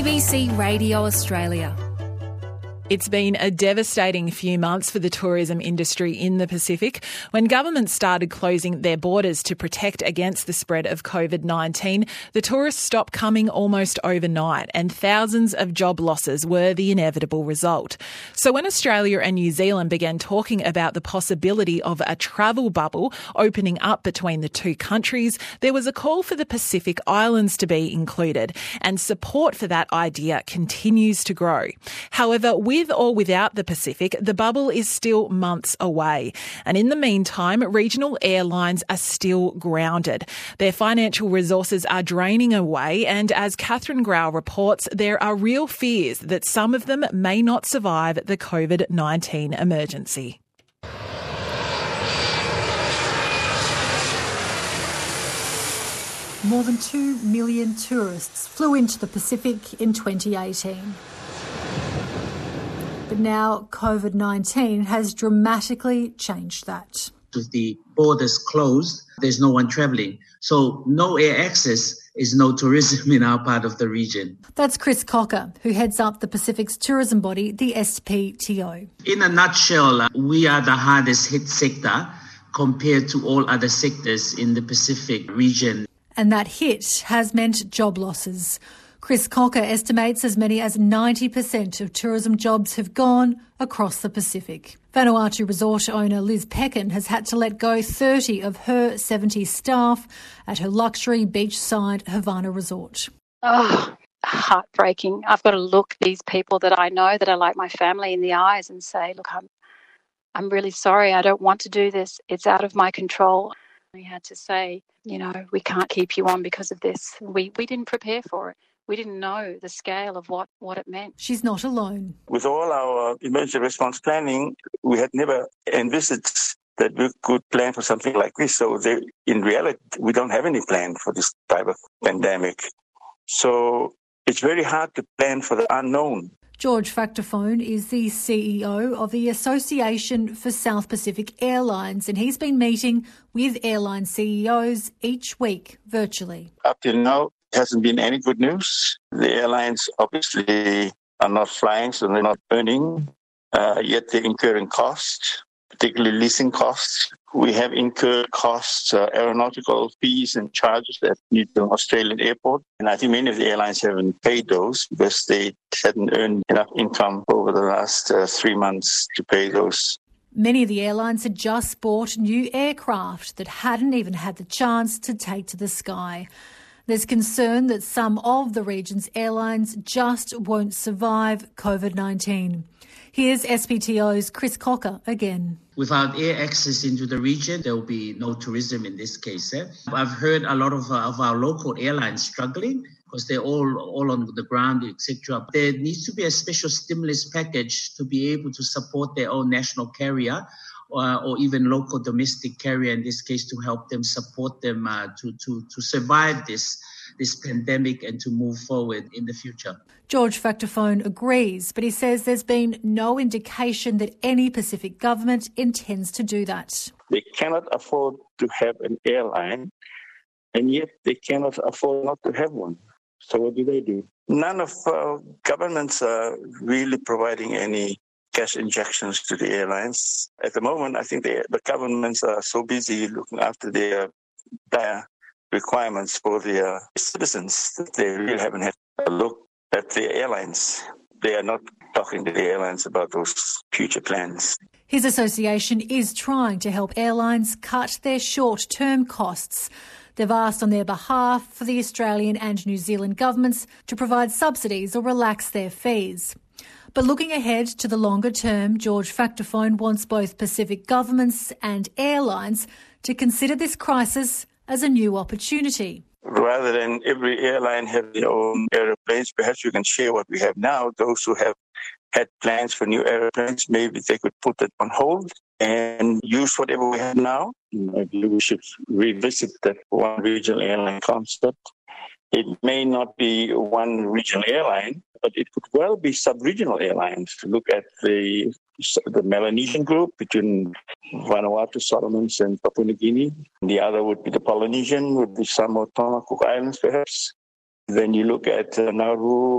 ABC Radio Australia. It's been a devastating few months for the tourism industry in the Pacific. When governments started closing their borders to protect against the spread of COVID-19, the tourists stopped coming almost overnight, and thousands of job losses were the inevitable result. So when Australia and New Zealand began talking about the possibility of a travel bubble opening up between the two countries, there was a call for the Pacific Islands to be included, and support for that idea continues to grow. However, with or without the Pacific, the bubble is still months away. And in the meantime, regional airlines are still grounded. Their financial resources are draining away, and as Catherine Grau reports, there are real fears that some of them may not survive the COVID-19 emergency. More than 2 million tourists flew into the Pacific in 2018. But now COVID-19 has dramatically changed that. With the borders closed, there's no one travelling. So no air access is no tourism in our part of the region. That's Chris Cocker, who heads up the Pacific's tourism body, the SPTO. In a nutshell, we are the hardest hit sector compared to all other sectors in the Pacific region. And that hit has meant job losses. Chris Cocker estimates as many as 90% of tourism jobs have gone across the Pacific. Vanuatu resort owner Liz Peckin has had to let go 30 of her 70 staff at her luxury beachside Havana resort. Oh, heartbreaking. I've got to look these people that I know that are like my family in the eyes and say, look, I'm really sorry. I don't want to do this. It's out of my control. We had to say, we can't keep you on because of this. We didn't prepare for it. We didn't know the scale of what it meant. She's not alone. With all our emergency response planning, we had never envisaged that we could plan for something like this. So in reality, we don't have any plan for this type of pandemic. So it's very hard to plan for the unknown. George Factophone is the CEO of the Association for South Pacific Airlines, and he's been meeting with airline CEOs each week virtually. Up till now, hasn't been any good news. The airlines obviously are not flying, so they're not earning, yet they're incurring costs, particularly leasing costs. We have incurred costs, aeronautical fees and charges at Newton Australian Airport. And I think many of the airlines haven't paid those because they hadn't earned enough income over the last 3 months to pay those. Many of the airlines had just bought new aircraft that hadn't even had the chance to take to the sky. There's concern that some of the region's airlines just won't survive COVID-19. Here's SPTO's Chris Cocker again. Without air access into the region, there will be no tourism in this case. I've heard a lot of our local airlines struggling because they're all on the ground, etc. There needs to be a special stimulus package to be able to support their own national carrier or even local domestic carrier in this case to help them support them to survive this pandemic and to move forward in the future. George Factophone agrees, but he says there's been no indication that any Pacific government intends to do that. They cannot afford to have an airline, and yet they cannot afford not to have one. So what do? None of governments are really providing any cash injections to the airlines. At the moment, I think the governments are so busy looking after their requirements for their citizens that they really haven't had a look at the airlines. They are not talking to the airlines about those future plans. His association is trying to help airlines cut their short-term costs. They've asked on their behalf for the Australian and New Zealand governments to provide subsidies or relax their fees. But looking ahead to the longer term, George Factophone wants both Pacific governments and airlines to consider this crisis as a new opportunity. Rather than every airline have their own aeroplanes, perhaps we can share what we have now. Those who have had plans for new aeroplanes, maybe they could put it on hold and use whatever we have now. Maybe we should revisit that one regional airline concept. It may not be one regional airline, but it could well be sub-regional airlines to look at the Melanesian group between Vanuatu, Solomons and Papua New Guinea. The other would be the Polynesian, would be Samoa, Tonga, Cook Islands perhaps. Then you look at Nauru,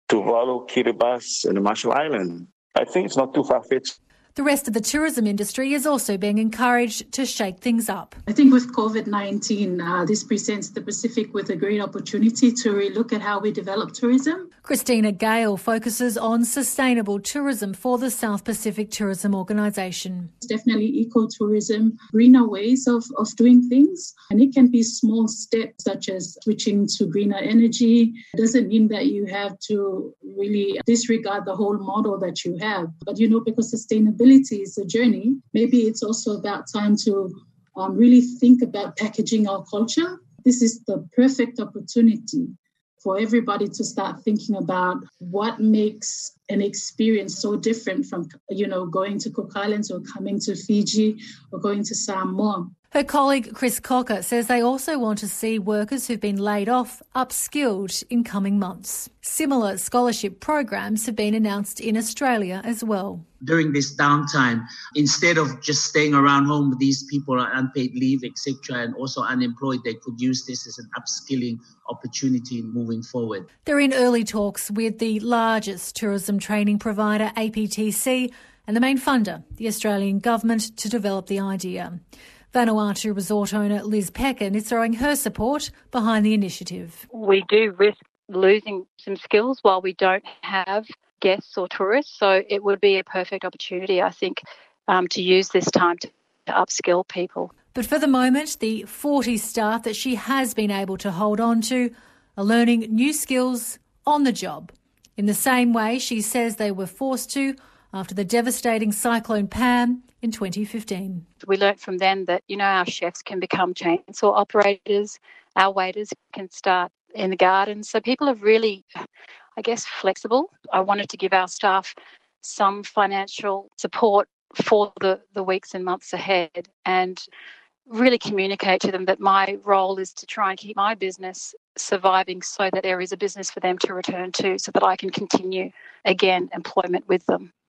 Tuvalu, Kiribati, and the Marshall Islands. I think it's not too far-fetched. The rest of the tourism industry is also being encouraged to shake things up. I think with COVID-19, this presents the Pacific with a great opportunity to relook at how we develop tourism. Christina Gale focuses on sustainable tourism for the South Pacific Tourism Organisation. It's definitely ecotourism, greener ways of doing things. And it can be small steps such as switching to greener energy. It doesn't mean that you have to really disregard the whole model that you have. But, because sustainability is a journey, maybe it's also about time to really think about packaging our culture. This is the perfect opportunity for everybody to start thinking about what makes an experience so different from, going to Cook Islands or coming to Fiji or going to Samoa. Her colleague Chris Cocker says they also want to see workers who've been laid off upskilled in coming months. Similar scholarship programs have been announced in Australia as well. During this downtime, instead of just staying around home, these people are unpaid leave, etc., and also unemployed, they could use this as an upskilling opportunity moving forward. They're in early talks with the largest tourism training provider, APTC, and the main funder, the Australian government, to develop the idea. Vanuatu resort owner Liz Peckin is throwing her support behind the initiative. We do risk losing some skills while we don't have guests or tourists, so it would be a perfect opportunity, I think, to use this time to upskill people. But for the moment, the 40 staff that she has been able to hold on to are learning new skills on the job, in the same way she says they were forced to after the devastating Cyclone Pam in 2015. We learnt from then that, our chefs can become chainsaw operators, our waiters can start in the garden. So people are really, flexible. I wanted to give our staff some financial support for the weeks and months ahead and really communicate to them that my role is to try and keep my business surviving so that there is a business for them to return to so that I can continue, again, employment with them.